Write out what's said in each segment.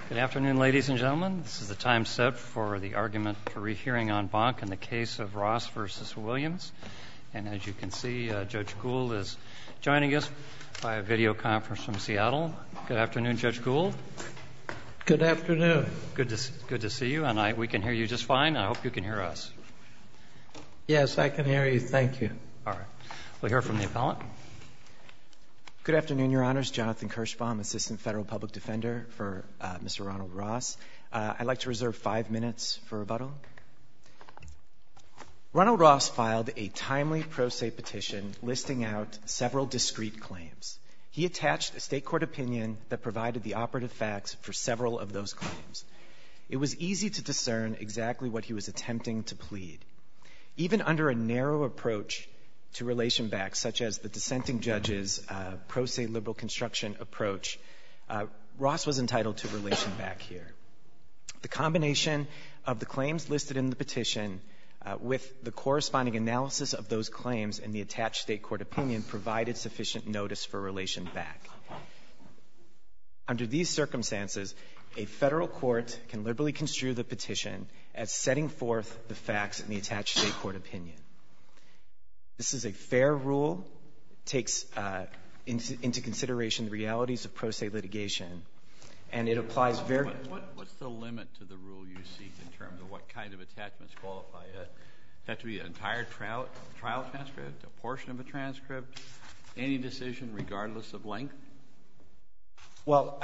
Good afternoon, ladies and gentlemen. This is the time set for the argument for rehearing en banc in the case of Ross v. Williams. And as you can see, Judge Gould is joining us by a video conference from Seattle. Good afternoon, Judge Gould. Good afternoon. Good to see you, and we can hear you just fine. I hope you can hear us. Yes, I can hear you. Thank you. All right. We'll hear from the appellant. Good afternoon, Your Honors. Jonathan Kirschbaum, Assistant Federal Public Defender for Mr. Ronald Ross. I'd like to reserve 5 minutes for rebuttal. Ronald Ross filed a timely pro se petition listing out several discrete claims. He attached a state court opinion that provided the operative facts for several of those claims. It was easy to discern exactly what he was attempting to plead. Even under a narrow approach to relation back, such as the dissenting judge's pro se liberal construction approach, Ross was entitled to relation back here. The combination of the claims listed in the petition with the corresponding analysis of those claims in the attached state court opinion provided sufficient notice for relation back. Under these circumstances, a federal court can liberally construe the petition as setting forth the facts in the attached state court opinion. This is a fair rule, takes into consideration the realities of pro se litigation, and it applies very... What's the limit to the rule you seek in terms of what kind of attachments qualify? Does it have to be an entire trial transcript, a portion of a transcript, any decision regardless of length? Well,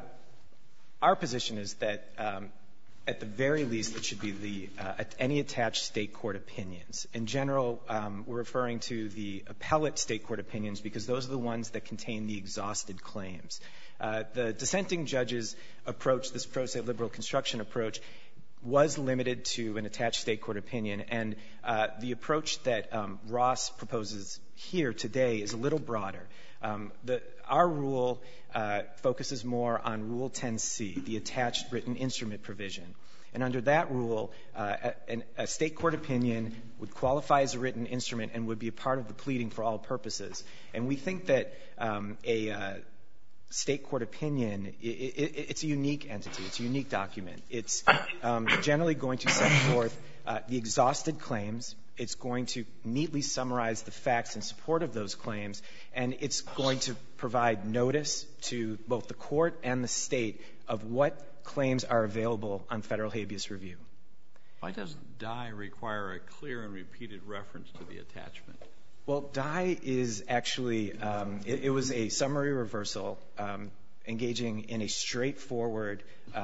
our position is that at the very least, it should be any attached state court opinions. In general, we're referring to the appellate state court opinions because those are the ones that contain the exhausted claims. The dissenting judge's approach, this pro se liberal construction approach, was limited to an attached state court opinion, and the approach that Ross proposes here today is a little broader. Our rule focuses more on Rule 10c, the attached written instrument provision. And under that rule, a state court opinion would qualify as a written instrument and would be a part of the pleading for all purposes. And we think that a state court opinion, it's a unique entity. It's a unique document. It's generally going to set forth the exhausted claims. It's going to neatly summarize the facts in support of those claims, and it's going to provide notice to both the court and the state of what claims are available on federal habeas review. Why doesn't Dye require a clear and repeated reference to the attachment? Well, Dye is actually, it was a summary reversal engaging in a straightforward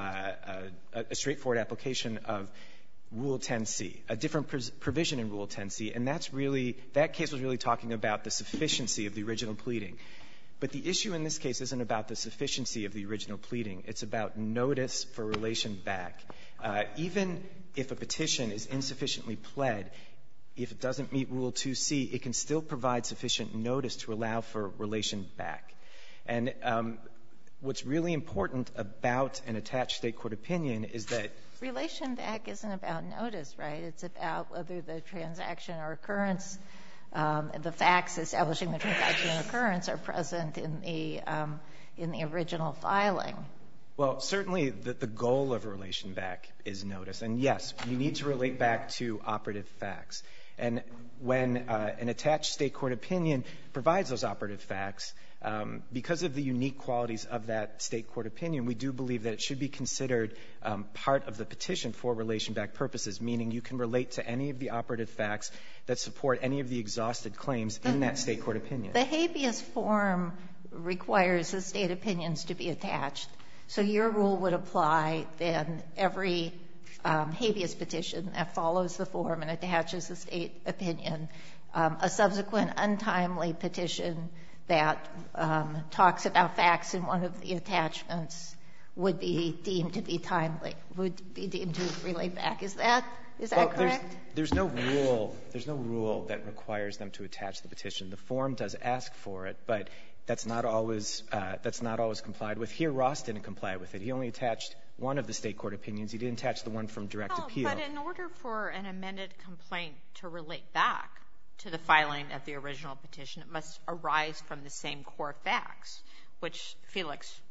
application of Rule 10c, a different provision in Rule 10c, and that case was really talking about the sufficiency of the original pleading. But the issue in this case isn't about the sufficiency of the original pleading. It's about notice for relation back. Even if a petition is insufficiently pled, if it doesn't meet Rule 2c, it can still provide sufficient notice to allow for relation back. And what's really important about an attached state court opinion is that relation back isn't about notice, right? It's about whether the transaction or occurrence, the facts establishing the transaction or occurrence are present in the original filing. Well, certainly the goal of relation back is notice. And yes, you need to relate back to operative facts. And when an attached state court opinion provides those operative facts, because of the unique qualities of that state court opinion, we do believe that it should be considered part of the petition for relation back purposes, meaning you can relate to any of the operative facts that support any of the exhausted claims in that state court opinion. The habeas form requires the state opinions to be attached. So your rule would apply then every habeas petition that follows the form and attaches the state opinion. A subsequent untimely petition that talks about facts in one of the attachments would be deemed to be timely, would be deemed to relate back. Is that correct? There's no rule that requires them to attach the petition. The form does ask for it, but that's not always complied with. Here, Ross didn't comply with it. He only attached one of the state court opinions. He didn't attach the one from direct appeal. But in order for an amended complaint to relate back to the filing of the original petition, it must arise from the same core facts, which Felix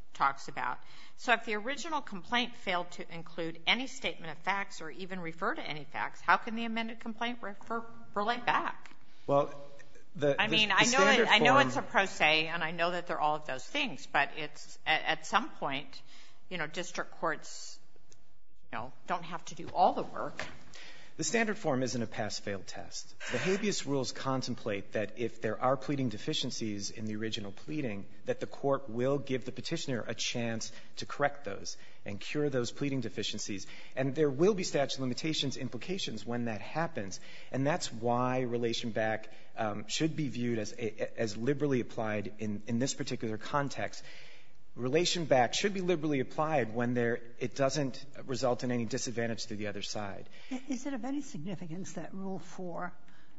talks about. So if the original complaint failed to include any statement of facts or even refer to any facts, how can the amended complaint relate back? Well, I know it's a pro se, and I know that they're all of those things, but it's at some point, district courts, don't have to do all the work. The standard form isn't a pass-fail test. The habeas rules contemplate that if there are pleading deficiencies in the original pleading, that the court will give the petitioner a chance to correct those and cure those pleading deficiencies. And there will be statute of limitations implications when that happens. And that's why relation back should be viewed as liberally applied in this particular context. Relation back should be liberally applied when it doesn't result in any disadvantage to the other side. Is it of any significance that Rule 4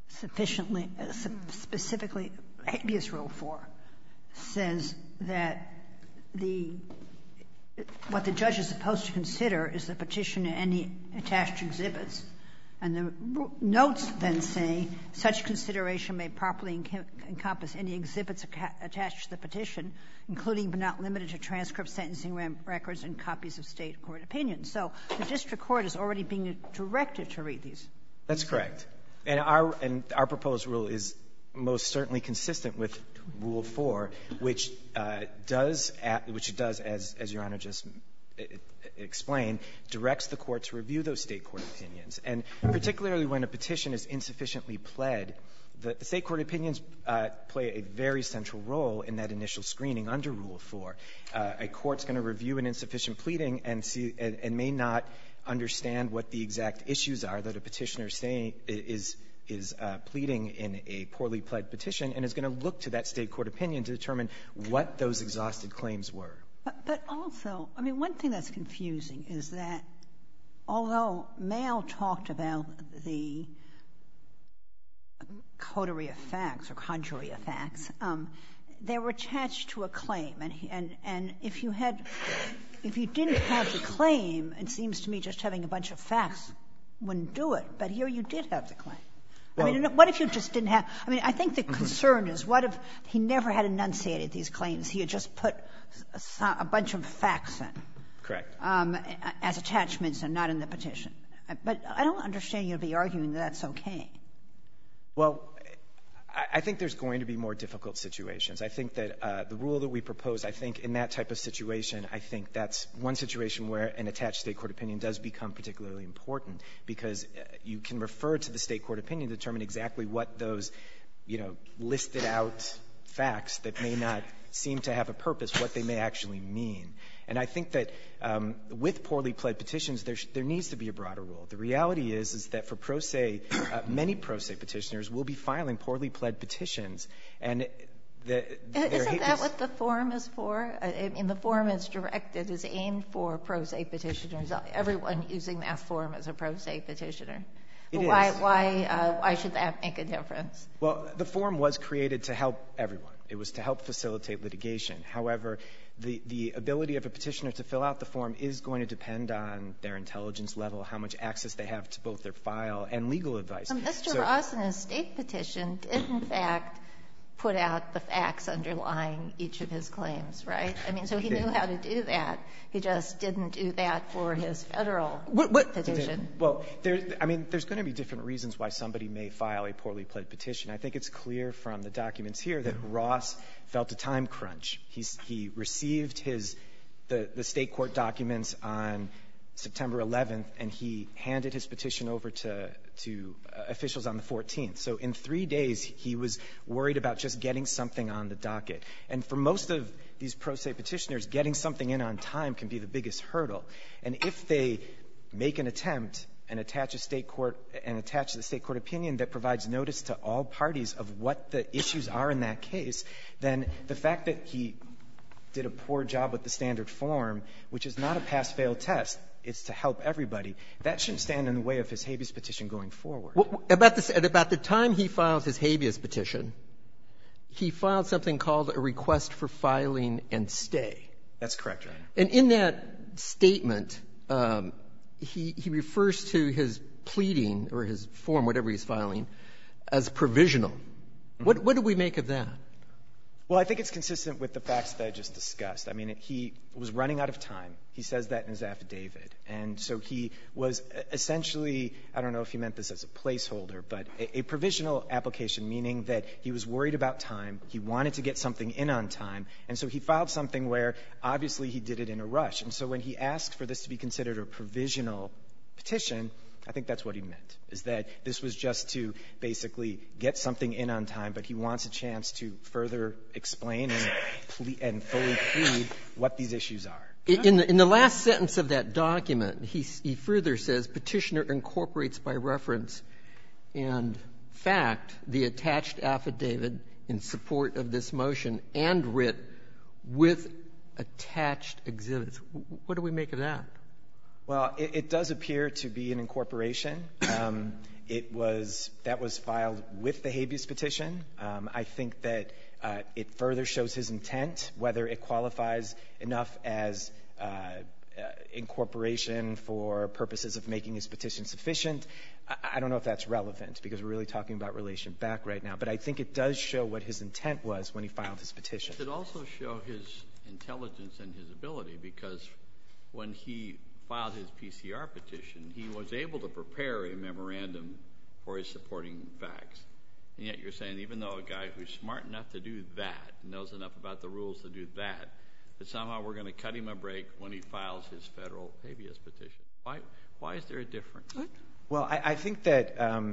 specifically habeas Rule 4 says that what the judge is supposed to consider is the petition and any attached exhibits, and the notes then say such consideration may properly encompass any exhibits attached to the petition, including but not limited to transcripts, sentencing records, and copies of state court opinions. So the district court is already being directed to read these. That's correct. And our proposed rule is most certainly consistent with Rule 4, which does, as Your Honor just explained, directs the court to review those state court opinions. And particularly when a petition is insufficiently pled, the state court opinions play a very central role in that initial screening under Rule 4. A court's going to review an insufficient pleading and may not understand what the exact issues are that a petitioner is pleading in a poorly pled petition, and is going to look to that state court opinion to determine what those exhausted claims were. But also, I mean, one thing that's confusing is that although Mayo talked about the coterie of facts or conjury of facts, they were attached to a claim. And if you didn't have the claim, it seems to me just having a bunch of facts wouldn't do it. But here you did have the claim. I mean, what if you just didn't have – I mean, I think the concern is what if he never had enunciated these claims? He had just put a bunch of facts in. Correct. As attachments and not in the petition. But I don't understand you to be arguing that that's okay. Well, I think there's going to be more difficult situations. I think that the rule that we propose, I think in that type of situation, I think that's one situation where an attached state court opinion does become particularly important, because you can refer to the state court opinion to determine exactly what those, listed out facts that may not seem to have a purpose, what they may actually mean. And I think that with poorly pled petitions, there needs to be a broader rule. The reality is that for pro se, many pro se petitioners will be filing poorly pled petitions. And isn't that what the form is for? I mean, the form is aimed for pro se petitioners. Everyone using that form is a pro se petitioner. It is. Why should that make a difference? Well, the form was created to help everyone. It was to help facilitate litigation. However, the ability of a petitioner to fill out the form is going to depend on their intelligence level, how much access they have to both their file and legal advice. Mr. Ross, in his state petition, did in fact put out the facts underlying each of his claims, right? I mean, so he knew how to do that. He just didn't do that for his federal petition. Well, there's going to be different reasons why somebody may file a poorly pled petition. I think it's clear from the documents here that Ross felt a time crunch. He received the state court documents on September 11th, and he handed his petition over to officials on the 14th. So in 3 days, he was worried about just getting something on the docket. And for most of these pro se petitioners, getting something in on time can be the biggest hurdle. And if they make an attempt and attach the state court opinion that provides notice to all parties of what the issues are in that case, then the fact that he did a poor job with the standard form, which is not a pass-fail test, it's to help everybody, that shouldn't stand in the way of his habeas petition going forward. Well, about the time he files his habeas petition, he filed something called a request for filing and stay. That's correct, Your Honor. And in that statement, he refers to his pleading or his form, whatever he's filing, as provisional. What do we make of that? Well, I think it's consistent with the facts that I just discussed. I mean, he was running out of time. He says that in his affidavit. And so he was essentially, I don't know if he meant this as a placeholder, but a provisional application, meaning that he was worried about time. He wanted to get something in on time. And so he filed something where obviously he did it in a rush. And so when he asked for this to be considered a provisional petition, I think that's what he meant, is that this was just to basically get something in on time, but he wants a chance to further explain and fully plead what these issues are. In the last sentence of that document, he further says, Petitioner incorporates by reference and fact the attached affidavit in support of this motion and writ with attached exhibits. What do we make of that? Well, it does appear to be an incorporation. That was filed with the habeas petition. I think that it further shows his intent, whether it qualifies enough as incorporation for purposes of making his petition sufficient. I don't know if that's relevant because we're really talking about relation back right now. But I think it does show what his intent was when he filed his petition. It also show his intelligence and his ability, because when he filed his PCR petition, he was able to prepare a memorandum for his supporting facts. And yet you're saying even though a guy who's smart enough to do that, knows enough about the rules to do that somehow we're going to cut him a break when he files his federal habeas petition. Why is there a difference? Well, I think that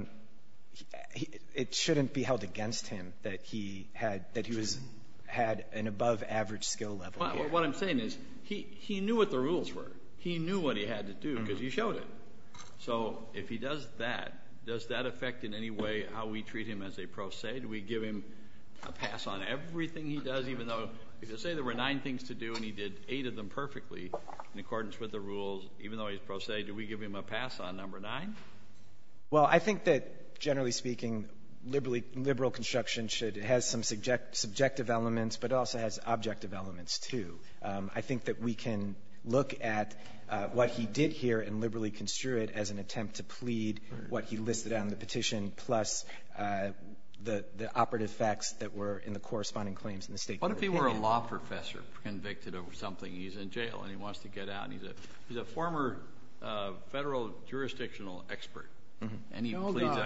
it shouldn't be held against him that he had an above average skill level. Well, what I'm saying is he knew what the rules were. He knew what he had to do because he showed it. So if he does that affect in any way how we treat him as a pro se? Do we give him a pass on everything he does, even though if you say there were 9 things to do and he did 8 of them perfectly in accordance with the rules, even though he's pro se, do we give him a pass on number 9? Well, I think that generally speaking, liberal construction has some subjective elements, but it also has objective elements too. I think that we can look at what he did here and liberally construe it as an attempt to plead what he listed on the petition plus the operative facts that were in the corresponding claims in the state court. What if he were a law professor convicted of something? He's in jail and he wants to get out. And he's a former federal jurisdictional expert. Mm-hmm. And he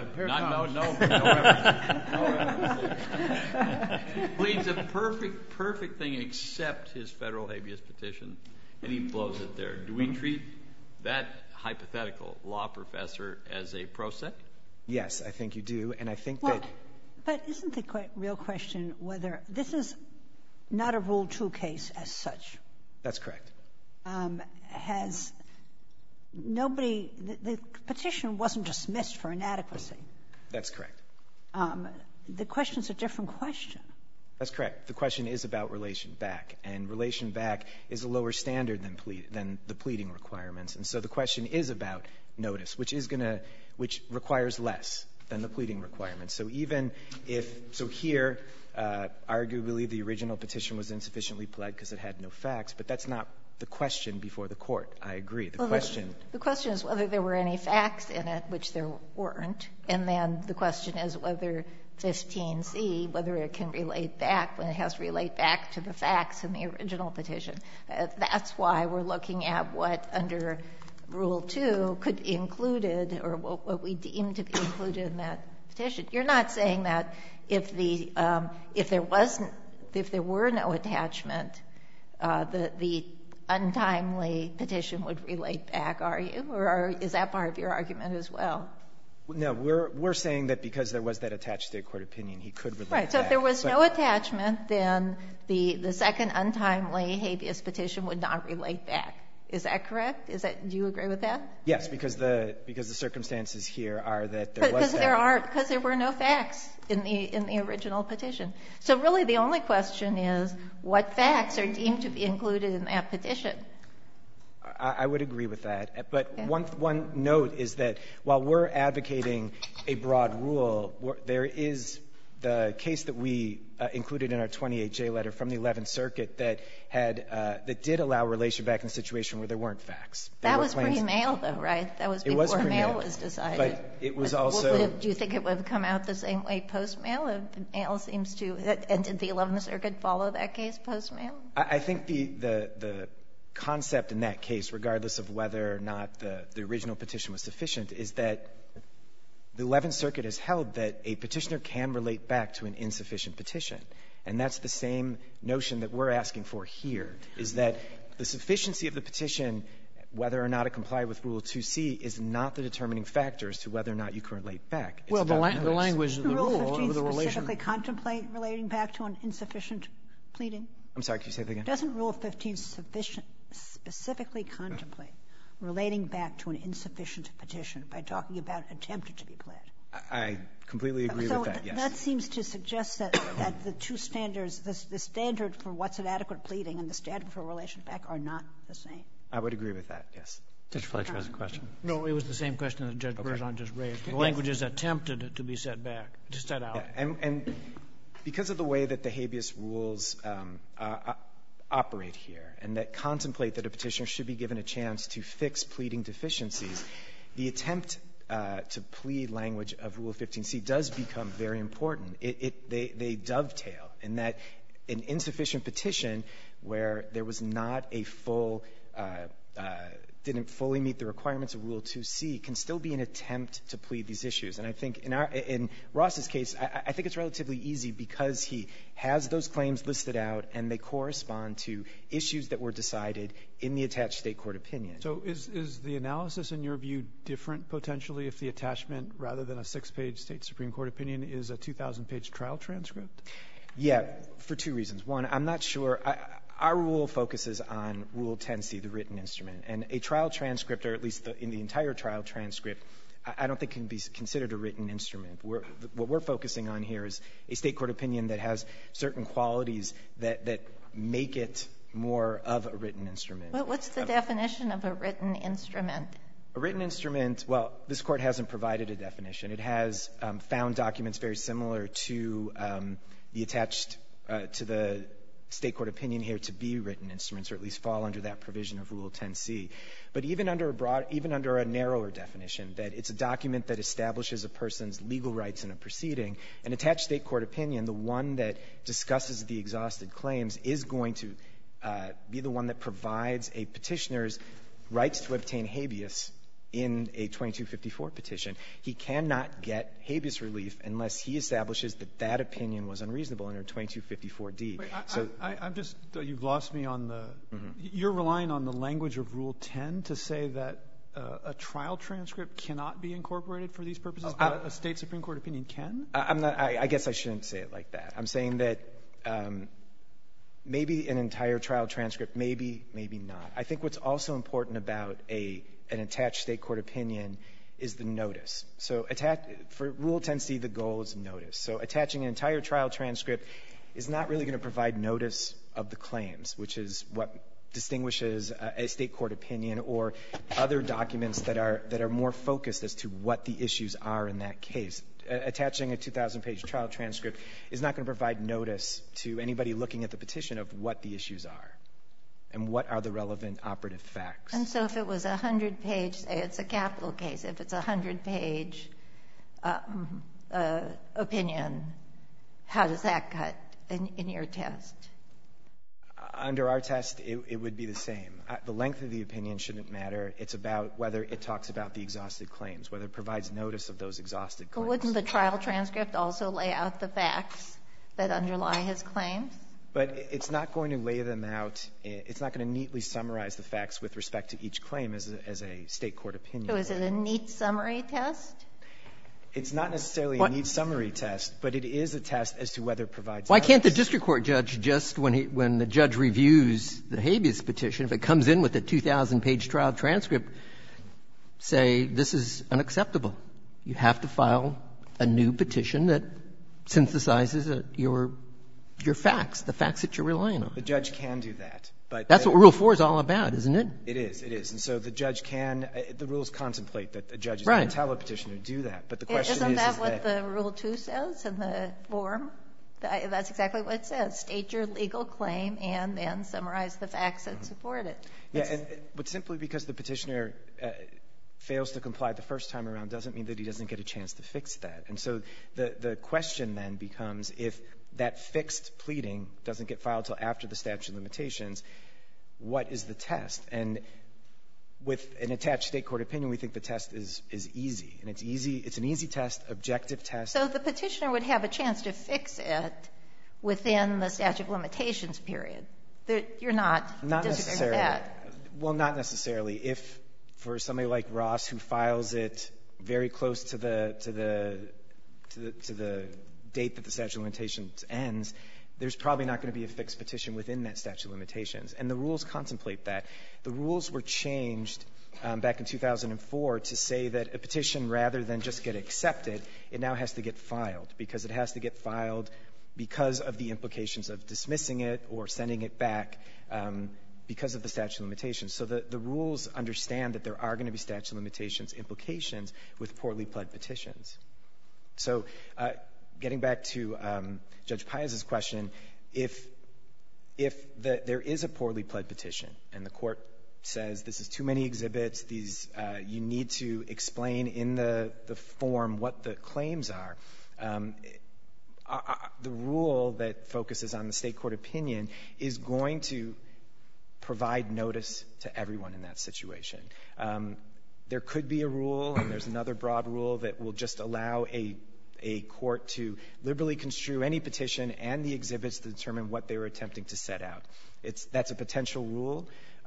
pleads a perfect thing except his federal habeas petition, and he blows it there. Do we treat that hypothetical law professor as a pro se? Yes, I think you do, and I think that. But isn't the real question whether this is not a Rule 2 case as such? That's correct. Has nobody — the petition wasn't dismissed for inadequacy. That's correct. The question's a different question. That's correct. The question is about relation back, and relation back is a lower standard than the pleading requirements. And so the question is about notice, which requires less than the pleading requirements. So even if — so here, arguably the original petition was insufficiently pled because it had no facts, but that's not the question before the court. I agree. The question is whether there were any facts in it, which there weren't, and then the question is whether 15C, whether it can relate back, when it has to relate back to the facts in the original petition. That's why we're looking at what under Rule 2 could be included, or what we deem to be included in that petition. You're not saying that if there were no attachment, the untimely petition would relate back, are you? Or is that part of your argument as well? No, we're saying that because there was that attached state court opinion, he could relate back. Right. So if there was no attachment, then the second untimely habeas petition would not relate back. Is that correct? Do you agree with that? Yes, because the circumstances here are that there was that. Because there were no facts in the original petition. So really the only question is what facts are deemed to be included in that petition. I would agree with that. But one note is that while we're advocating a broad rule, there is the case that we included in our 28J letter from the 11th Circuit that had that did allow relation back in a situation where there weren't facts. That was pre-mail, though, right? That was before mail was decided. But it was also... Do you think it would have come out the same way post-mail? Mail seems to... And did the 11th Circuit follow that case post-mail? I think the concept in that case, regardless of whether or not the original petition was sufficient, is that the 11th Circuit has held that a petitioner can relate back to an insufficient petition. And that's the same notion that we're asking for here, is that the sufficiency of the petition, whether or not it complied with Rule 2C, is not the determining factor as to whether or not you can relate back. It's well, the language of the rule of the relation... specifically contemplate relating back to an insufficient pleading? I'm sorry, can you say that again? Doesn't Rule 15 specifically contemplate relating back to an insufficient petition by talking about attempted to be pled? I completely agree with that, yes. So that seems to suggest that the two standards, the standard for what's an adequate pleading and the standard for relation back are not the same. I would agree with that, yes. Judge Fletcher has a question. No, it was the same question that Judge Berzon just raised. The language is attempted to be set back, to set out. Yeah, and because of the way that the habeas rules operate here and that contemplate that a petitioner should be given a chance to fix pleading deficiencies, the attempt to plead language of Rule 15c does become very important. They dovetail in that an insufficient petition where there was not a full didn't fully meet the requirements of Rule 2c can still be an attempt to plead these issues. And I think in Ross's case, I think it's relatively easy because he has those claims listed out and they correspond to issues that were decided in the attached state court opinion. So is the analysis, in your view, different potentially if the attachment, rather than a 6-page state Supreme Court opinion, is a 2,000-page trial transcript? Yeah, for two reasons. One, I'm not sure. Our rule focuses on Rule 10c, the written instrument. And a trial transcript, or at least in the entire trial transcript, I don't think can be considered a written instrument. What we're focusing on here is a state court opinion that has certain qualities that make it more of a written instrument. But what's the definition of a written instrument? A written instrument, well, this Court hasn't provided a definition. It has found documents very similar to the attached to the state court opinion here to be written instruments, or at least fall under that provision of Rule 10c. But even under a narrower definition, that it's a document that establishes a person's legal rights in a proceeding, an attached state court opinion, the one that discusses the exhausted claims, is going to be the one that provides a petitioner's rights to obtain habeas in a 2254 petition. He cannot get habeas relief unless he establishes that that opinion was unreasonable under 2254d. Wait, I'm just you've lost me on the you're relying on the language of Rule 10 to say that a trial transcript cannot be incorporated for these purposes, but a state Supreme Court opinion can? I guess I shouldn't say it like that. I'm saying that maybe an entire trial transcript, maybe not. I think what's also important about an attached state court opinion is the notice. So for Rule 10c, the goal is notice. So attaching an entire trial transcript is not really going to provide notice of the claims, which is what distinguishes a state court opinion or other documents that are more focused as to what the issues are in that case. Attaching a 2,000-page trial transcript is not going to provide notice to anybody looking at the petition of what the issues are and what are the relevant operative facts. And so if it was a 100-page, say it's a capital case, if it's a 100-page opinion, how does that cut in your test? Under our test, it would be the same. The length of the opinion shouldn't matter. It's about whether it talks about the exhausted claims, whether it provides notice of those exhausted claims. But wouldn't the trial transcript also lay out the facts that underlie his claims? But it's not going to lay them out. It's not going to neatly summarize the facts with respect to each claim as a state court opinion. So is it a neat summary test? It's not necessarily a neat summary test, but it is a test as to whether it provides Why notice. can't the district court judge just, when the judge reviews the habeas petition, if it comes in with a 2,000-page trial transcript, say this is unacceptable? You have to file a new petition that synthesizes your facts, the facts that you're relying on. The judge can do that. But that's what Rule 4 is all about, isn't it? It is. It is. And so the judge can – the rules contemplate that the judge is going to tell a petitioner to do that. But the question Isn't that what the Rule 2 says in the form? That's exactly what it says. State your legal claim and then summarize the facts that support it. Yeah, but simply because the petitioner fails to comply the first time around doesn't mean that he doesn't get a chance to fix that. And so the question then becomes, if that fixed pleading doesn't get filed till after the statute of limitations, what is the test? And with an attached state court opinion, we think the test is easy. And it's easy. It's an easy test, objective test. So the petitioner would have a chance to fix it within the statute of limitations period. You're not disagreeing with that. Well, not necessarily. If for somebody like Ross, who files it very close to the date that the statute of limitations ends, there's probably not going to be a fixed petition within that statute of limitations. And the rules contemplate that. The rules were changed back in 2004 to say that a petition, rather than just get accepted, it now has to get filed, because it has to get filed because of the implications of dismissing it or sending it back because of the statute of limitations. So the rules understand that there are going to be statute of limitations implications with poorly pled petitions. So getting back to Judge Piazza's question, if there is a poorly pled petition and the court says this is too many exhibits, these you need to explain in the form what the claims are, the rule that focuses on the state court opinion is going to provide notice to everyone in that situation. There could be a rule, and there's another broad rule, that will just allow a court to liberally construe any petition and the exhibits to determine what they were attempting to set out. That's a potential rule.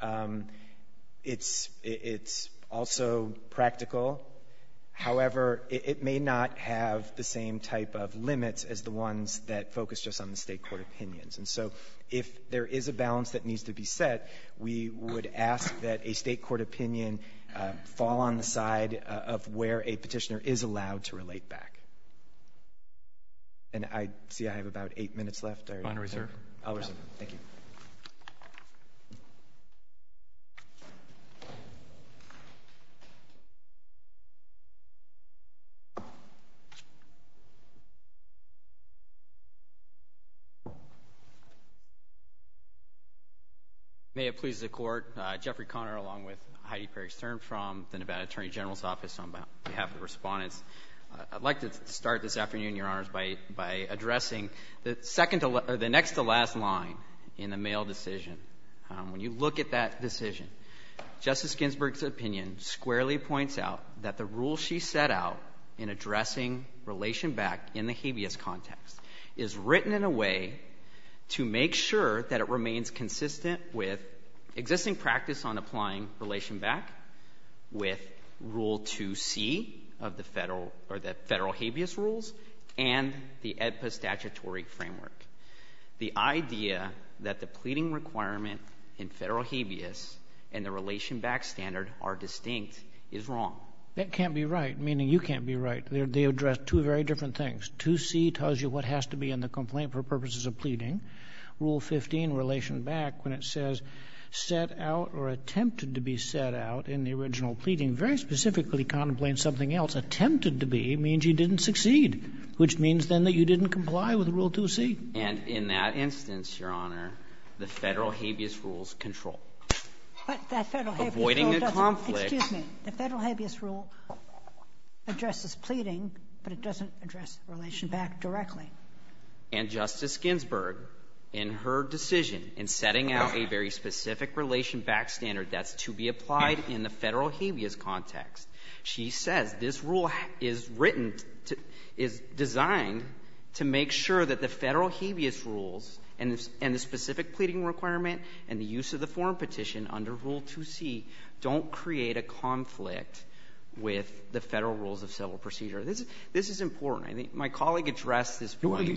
It's also practical. However, it may not have the same type of limits as the ones that focus just on the state court opinions. And so if there is a balance that needs to be set, we would ask that a state court opinion fall on the side of where a petitioner is allowed to relate back. And I see I have about 8 minutes left. On reserve. I'll reserve. Thank you. May it please the Court, Jeffrey Conner along with Heidi Perry-Stern from the Nevada Attorney General's Office on behalf of the respondents. I'd like to start this afternoon, Your Honors, by addressing the next to last line in the Mail decision. When you look at that decision, Justice Ginsburg's opinion squarely points out that the rule she set out in addressing relation back in the habeas context is written in a way to make sure that it remains consistent with existing practice on applying relation back, with Rule 2C of the federal habeas rules, and the AEDPA statutory framework. The idea that the pleading requirement in federal habeas and the relation back standard are distinct is wrong. That can't be right, meaning you can't be right. They address two very different things. 2C tells you what has to be in the complaint for purposes of pleading. Rule 15, relation back, when it says set out or attempted to be set out in the original pleading, very specifically contemplates something else. Attempted to be means you didn't succeed, which means then that you didn't comply with Rule 2C. And in that instance, Your Honor, the federal habeas rules control. But that federal habeas avoiding rule a conflict. Excuse me. The federal habeas rule addresses pleading, but it doesn't address relation back directly. And Justice Ginsburg, in her decision in setting out a very specific relation back standard that's to be applied in the federal habeas context, she says this rule is designed to make sure that the federal habeas rules and the specific pleading requirement and the use of the form petition under Rule 2C don't create a conflict with the federal rules of civil procedure. This is important. I think my colleague addressed this point.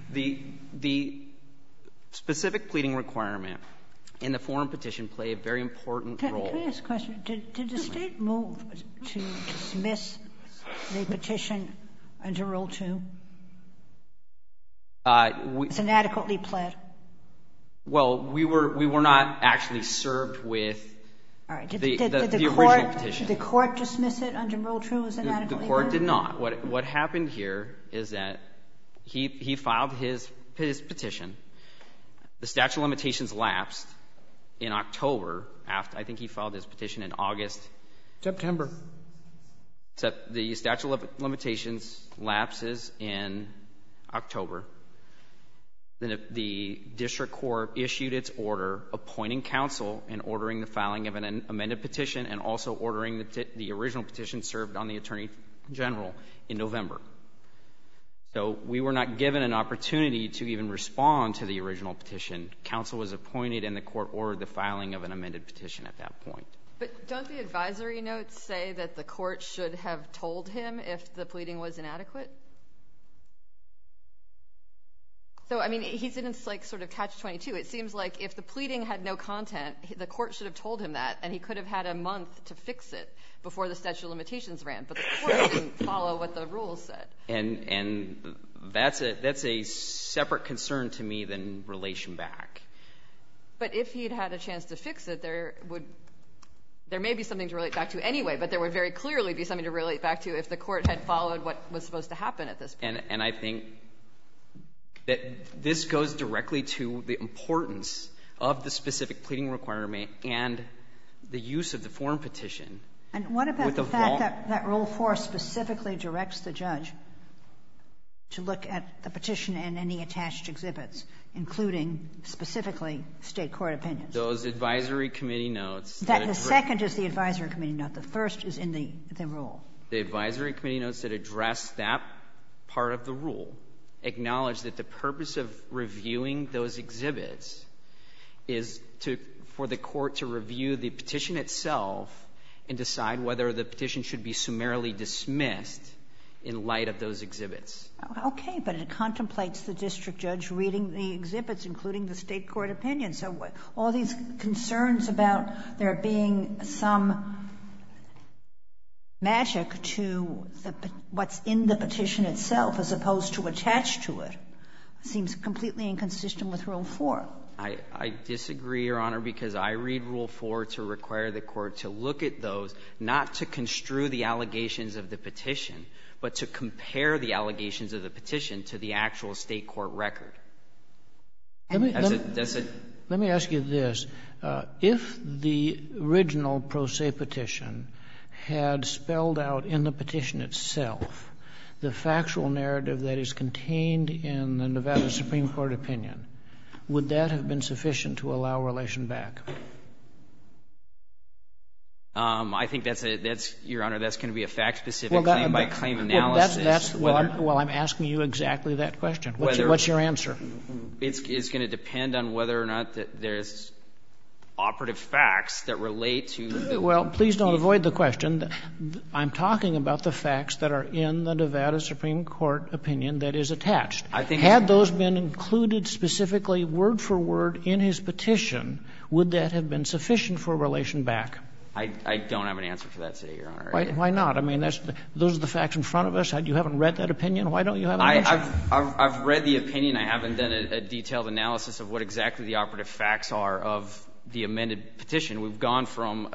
The specific pleading requirement and the form petition play a very important role. Can I ask a question? Did the State move to dismiss the petition under Rule 2? It's inadequately pled. Well, we were not actually served with the original petition. Did the court dismiss it under Rule 2 as inadequately? The court did not. What happened here is that he filed his petition. The statute of limitations lapsed in October. I think he filed his petition in August. September. The statute of limitations lapses in October. Then the district court issued its order appointing counsel and ordering the filing of an amended petition and also ordering the original petition served on the Attorney General in November. So we were not given an opportunity to even respond to the original petition. Counsel was appointed and the court ordered the filing of an amended petition at that point. But don't the advisory notes say that the court should have told him if the pleading was inadequate? So, I mean, he's in this, like, sort of catch-22. It seems like if the pleading had no content, the court should have told him that, and he could have had a month to fix it before the statute of limitations ran. But the court didn't follow what the rules said. And that's a separate concern to me than relation back. But if he'd had a chance to fix it, there may be something to relate back to anyway, but there would very clearly be something to relate back to if the court had followed what was supposed to happen at this point. And I think that this goes directly to the importance of the specific pleading requirement and the use of the form petition. And what about the fact that Rule 4 specifically directs the judge to look at the petition and any attached exhibits, including specifically State court opinions? Those advisory committee notes. The second is the advisory committee note. The first is in the rule. The advisory committee notes that address that part of the rule acknowledge that the purpose of reviewing those exhibits is for the court to review the petition itself and decide whether the petition should be summarily dismissed in light of those exhibits. Okay, but it contemplates the district judge reading the exhibits, including the State court opinion. So all these concerns about there being some magic to what's in the petition itself as opposed to attached to it seems completely inconsistent with Rule 4. I disagree, Your Honor, because I read Rule 4 to require the court to look at those, not to construe the allegations of the petition, but to compare the allegations of the petition to the actual State court record. Let me ask you this. If the original pro se petition had spelled out in the petition itself the factual narrative that is contained in the Nevada Supreme Court opinion, would that have been sufficient to allow relation back? I think that's Your Honor, that's going to be a fact-specific claim-by-claim analysis. Well, I'm asking you exactly that question. What's your answer? It's going to depend on whether or not there's operative facts that relate to Well, please don't avoid the question. I'm talking about the facts that are in the Nevada Supreme Court opinion that is attached. Had those been included specifically word for word in his petition, would that have been sufficient for relation back? I don't have an answer for that today, Your Honor. Why not? I mean, those are the facts in front of us. You haven't read that opinion. Why don't you have an answer? I've read the opinion. I haven't done a detailed analysis of what exactly the operative facts are of the amended petition. We've gone from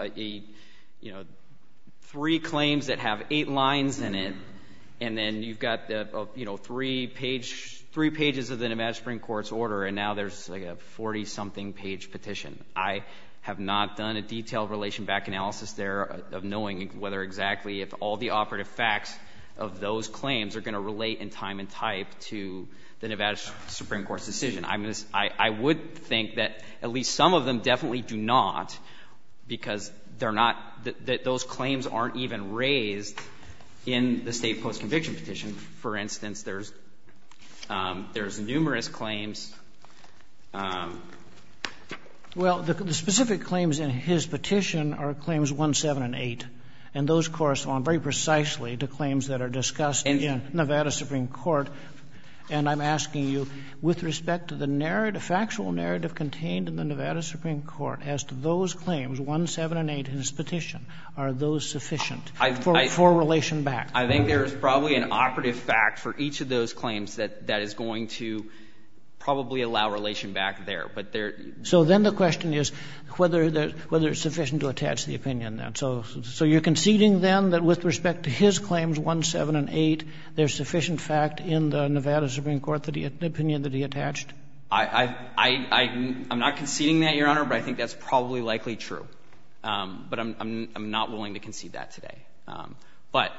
three claims that have 8 lines in it, and then you've got 3 pages of the Nevada Supreme Court's order, and now there's like a 40-something page petition. I have not done a detailed relation back analysis there of knowing whether exactly if all the operative facts of those claims are going to relate in time and type to the Nevada Supreme Court's decision. I would think that at least some of them definitely do not, because they're not that those claims aren't even raised in the State post-conviction petition. For instance, there's numerous claims. Well, the specific claims in his petition are claims 1, 7, and 8, and those correspond very precisely to claims that are discussed in Nevada Supreme Court. And I'm asking you, with respect to the narrative, factual narrative contained in the Nevada Supreme Court as to those claims, 1, 7, and 8 in his petition, are those sufficient for relation back? I think there is probably an operative fact for each of those claims that is going to probably allow relation back there. But there. So then the question is whether it's sufficient to attach the opinion then. So you're conceding then that with respect to his claims 1, 7, and 8, there's sufficient fact in the Nevada Supreme Court that the opinion that he attached? I'm not conceding that, Your Honor, but I think that's probably likely true. But I'm not willing to concede that today. But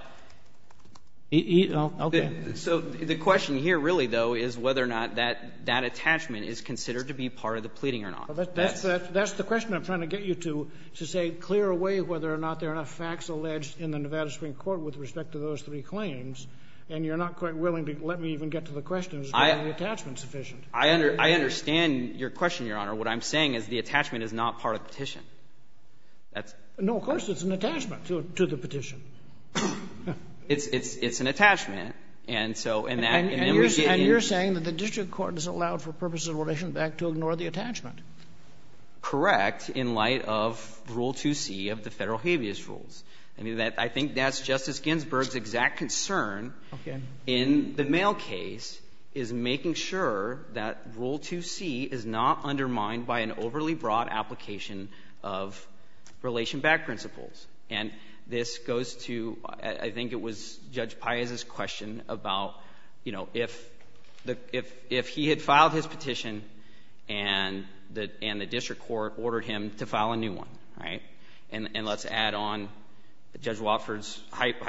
okay. So the question here really, though, is whether or not that attachment is considered to be part of the pleading or not. Well, that's the question I'm trying to get you to say clear away whether or not there are enough facts alleged in the Nevada Supreme Court with respect to those 3 claims, and you're not quite willing to let me even get to the question is whether the attachment's sufficient. I understand your question, Your Honor. What I'm saying is the attachment is not part of the petition. No, of course it's an attachment to the petition. It's an attachment, and so and you're saying that the district court is allowed for purposes of relation back to ignore the attachment. Correct, in light of Rule 2C of the federal habeas rules. I mean, I think that's Justice Ginsburg's exact concern in the Mail case, is making sure that Rule 2C is not undermined by an overly broad application of relation back principles. And this goes to, I think it was Judge Paez's question about, you know, if he had filed his petition and the district court ordered him to file a new one, right? And let's add on Judge Watford's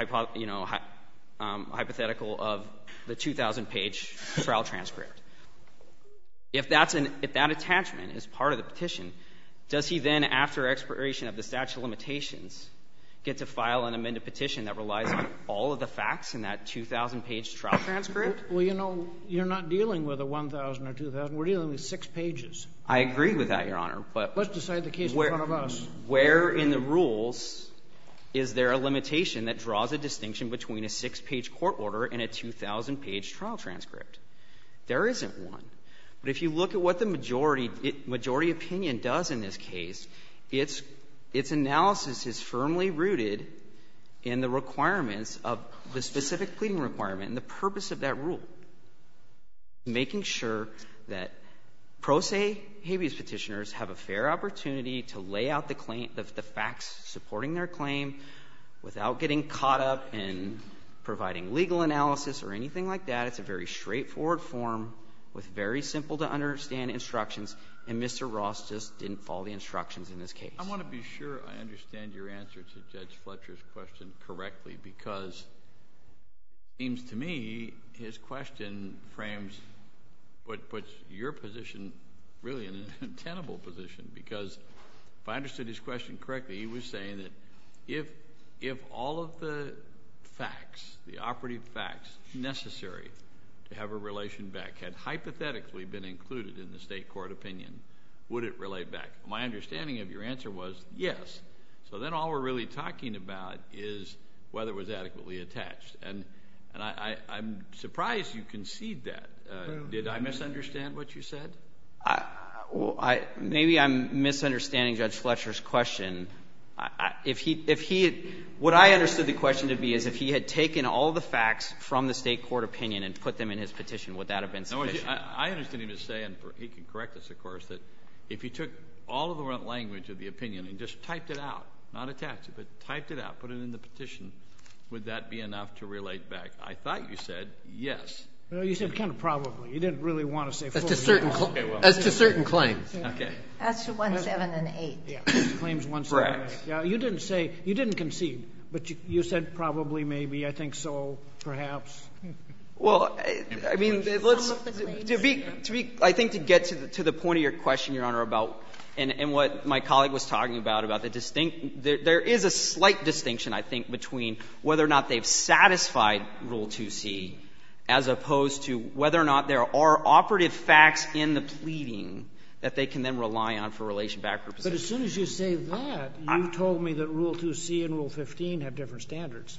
hypothetical of the 2,000-page trial transcript. If that attachment is part of the petition, does he then, after expiration of the statute of limitations, get to file an amended petition that relies on all of the facts in that 2,000-page trial transcript? Well, you know, you're not dealing with a 1,000 or 2,000. We're dealing with 6 pages. I agree with that, Your Honor. But let's decide the case in front of us. Where in the rules is there a limitation that draws a distinction between a 6-page court order and a 2,000-page trial transcript? There isn't one. But if you look at what the majority opinion does in this case, its analysis is firmly rooted in the requirements of the specific pleading requirement and the purpose of that rule, making sure that pro se habeas petitioners have a fair opportunity to lay out the claim, the facts supporting their claim without getting caught up in providing legal analysis or anything like that. It's a very straightforward form with very simple to understand instructions, and Mr. Ross just didn't follow the instructions in this case. I want to be sure I understand your answer to Judge Fletcher's question correctly, because it seems to me his question frames what puts your position really in an untenable position, because if I understood his question correctly, he was saying that if all of the facts, the operative facts necessary to have a relation back had hypothetically been included in the state court opinion, would it relate back? My understanding of your answer was yes. So then all we're really talking about is whether it was adequately attached. And I'm surprised you concede that. Did I misunderstand what you said? Maybe I'm misunderstanding Judge Fletcher's question. What I understood the question to be is if he had taken all the facts from the state court opinion and put them in his petition, would that have been sufficient? No, I understand him to say, and he can correct us, of course, that if he took all of the language of the opinion and just typed it out, not attached it, but typed it out, put it in the petition, would that be enough to relate back? I thought you said yes. Well, you said kind of probably. You didn't really want to say fully. As to certain claims. Okay. As to 1, 7, and 8. Yeah, claims 1, 7, and 8. Yeah, you didn't concede, but you said probably, maybe, I think so, perhaps. Well, I mean, I think to get to the point of your question, Your Honor, about and what my colleague was talking about there is a slight distinction, I think, between whether or not they've satisfied Rule 2C as opposed to whether or not there are operative facts in the pleading that they can then rely on for relation back purposes. But as soon as you say that, you told me that Rule 2C and Rule 15 have different standards.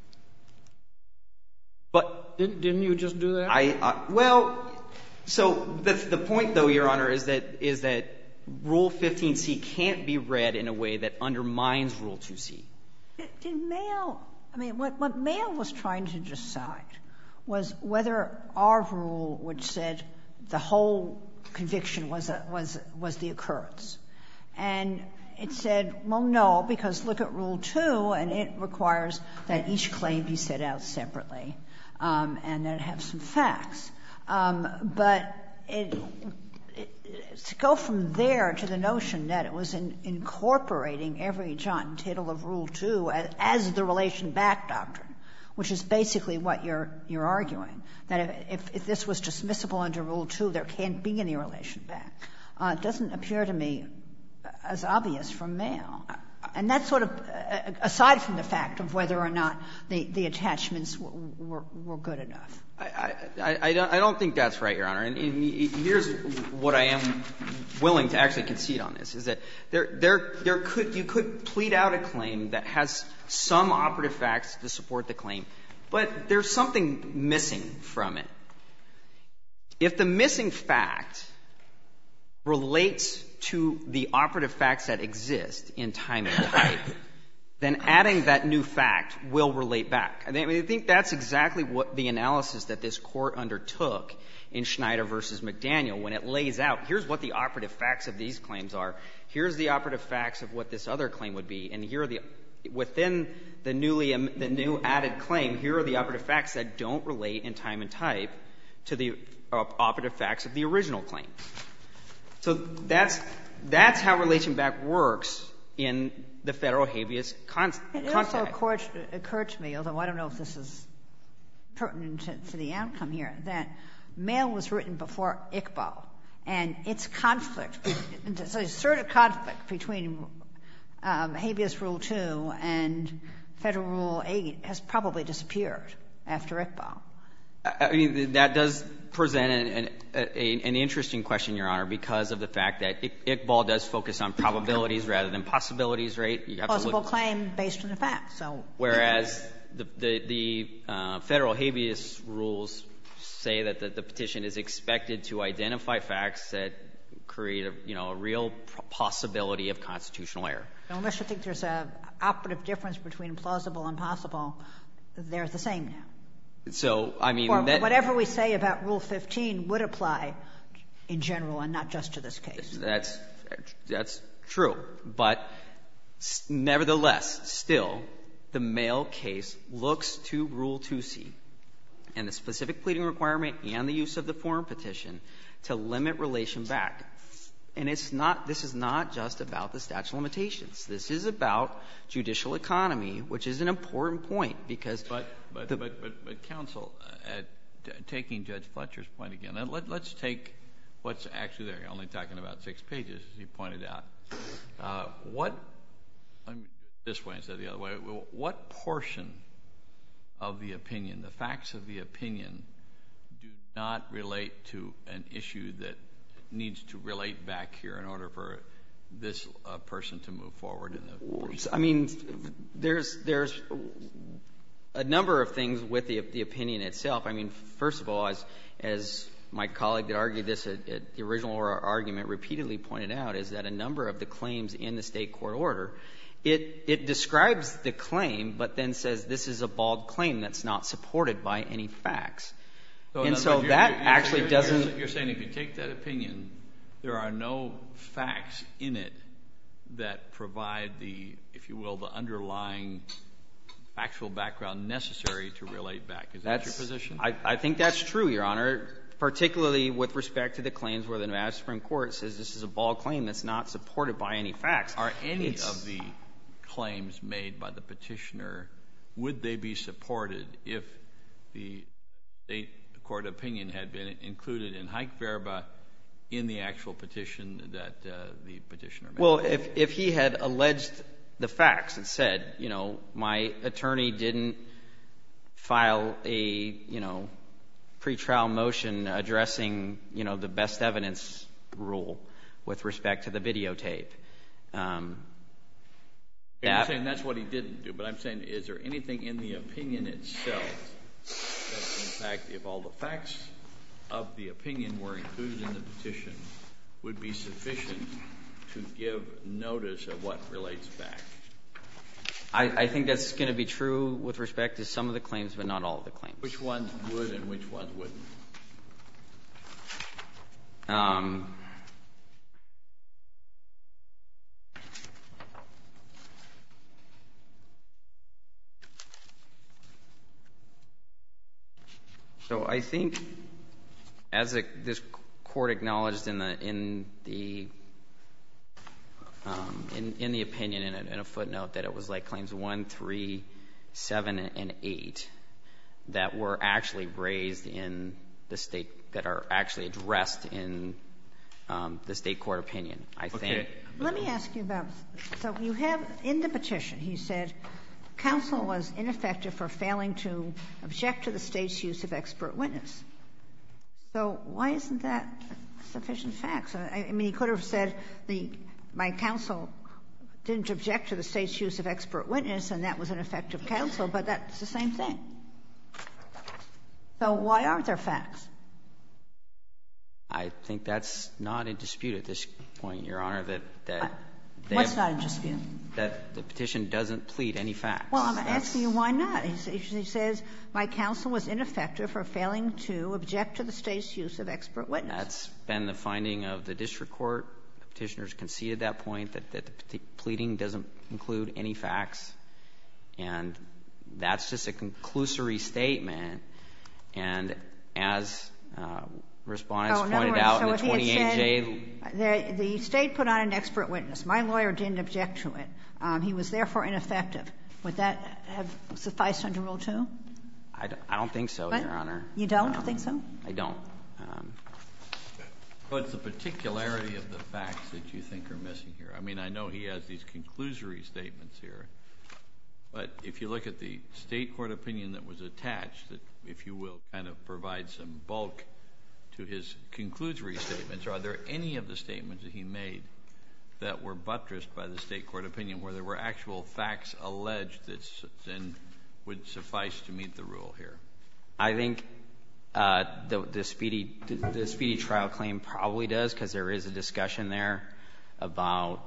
But didn't you just do that? Well, so the point, though, Your Honor, is that Rule 15C can't be read in a way that undermines Rule 2C. Did Mayo — I mean, what Mayo was trying to decide was whether our rule, which said the whole conviction was the occurrence. And it said, well, no, because look at Rule 2, and it requires that each claim be set out separately and that it have some facts. But to go from there to the notion that it was incorporating every jot and tittle of Rule 2 as the relation back doctrine, which is basically what you're arguing, that if this was dismissible under Rule 2, there can't be any relation back. It doesn't appear to me as obvious from Mail. And that's sort of aside from the fact of whether or not the attachments were good enough. I don't think that's right, Your Honor. And here's what I am willing to actually concede on this, is that you could plead out a claim that has some operative facts to support the claim, but there's something missing from it. If the missing fact relates to the operative facts that exist in time and type, then adding that new fact will relate back. I think that's exactly what the analysis that this Court undertook in Schneider v. McDaniel when it lays out, here's what the operative facts of these claims are, here's the operative facts of what this other claim would be, and here are the within the new added claim, here are the operative facts that don't relate in time and type to the operative facts of the original claim. So that's how relation back works in the Federal habeas context. It also occurred to me, although I don't know if this is pertinent to the outcome here, that Mail was written before Iqbal, and its conflict, it's a sort of conflict between habeas Rule 2 and Federal Rule 8 has probably disappeared after Iqbal. I mean, that does present an interesting question, Your Honor, because of the fact that Iqbal does focus on probabilities rather than possibilities, right? You have plausible claim based on the facts. So whereas the Federal habeas rules say that the petition is expected to identify facts that create a real possibility of constitutional error. Unless you think there's an operative difference between plausible and possible, they're the same now. So, I mean, or whatever we say about Rule 15 would apply in general and not just to this case. That's true. But nevertheless, still, the Mail case looks to Rule 2C and the specific pleading requirement and the use of the form petition to limit relation back. And this is not just about the statute of limitations. This is about judicial economy, which is an important point because But counsel, taking Judge Fletcher's point again, let's take what's actually there. You're only talking about 6 pages, as you pointed out. This way instead of the other way, what portion of the opinion, the facts of the opinion, do not relate to an issue that needs to relate back here in order for this person to move forward in the procedure? I mean, there's a number of things with the opinion itself. I mean, first of all, as my colleague that argued this at the original argument repeatedly pointed out, is that a number of the claims in the state court order, it describes the claim, but then says this is a bald claim that's not supported by any facts. And so that actually doesn't... You're saying if you take that opinion, there are no facts in it that provide the, if you will, the underlying factual background necessary to relate back. Is that your position? I think that's true, Your Honor, particularly with respect to the claims where the Nevada Supreme Court says this is a bald claim that's not supported by any facts. Are any of the claims made by the petitioner, would they be supported if the state court opinion had been included in haec verba in the actual petition that the petitioner made? Well, if he had alleged the facts and said, my attorney didn't file a, pretrial motion addressing, the best evidence rule with respect to the videotape. You're saying that's what he didn't do, but I'm saying, is there anything in the opinion itself that, in fact, if all the facts of the opinion were included in the petition, would be sufficient to give notice of what relates back? I think that's going to be true with respect to some of the claims, but not all of the claims. Which ones would and which ones wouldn't? So I think, as this court acknowledged in the opinion in a footnote, that it was like claims 1, 3, 7, and 8 that were actually raised in the state, that are actually addressed in the state court opinion. I think. Let me ask you about, so you have in the petition, he said, counsel was ineffective for failing to object to the state's use of expert witness. So why isn't that sufficient facts? I mean, he could have said my counsel didn't object to the state's use of expert witness, and that was an effective counsel, but that's the same thing. So why aren't there facts? I think that's not in dispute at this point, Your Honor, that what's not in dispute? That the petition doesn't plead any facts. Well, I'm asking you why not. He says my counsel was ineffective for failing to object to the state's use of expert witness. That's been the finding of the district court. The petitioners conceded that point, that the pleading doesn't include any facts. And that's just a conclusory statement. And as Respondents pointed out in the 28J. The state put on an expert witness. My lawyer didn't object to it. He was therefore ineffective. Would that have sufficed under Rule 2? I don't think so, Your Honor. You don't think so? I don't. But it's the particularity of the facts that you think are missing here. I mean, I know he has these conclusory statements here. But if you look at the state court opinion that was attached, that, if you will, kind of provides some bulk to his conclusory statements, are there any of the statements that he made that were buttressed by the state court opinion where there were actual facts alleged that then would suffice to meet the rule here? I think the speedy trial claim probably does, because there is a discussion there about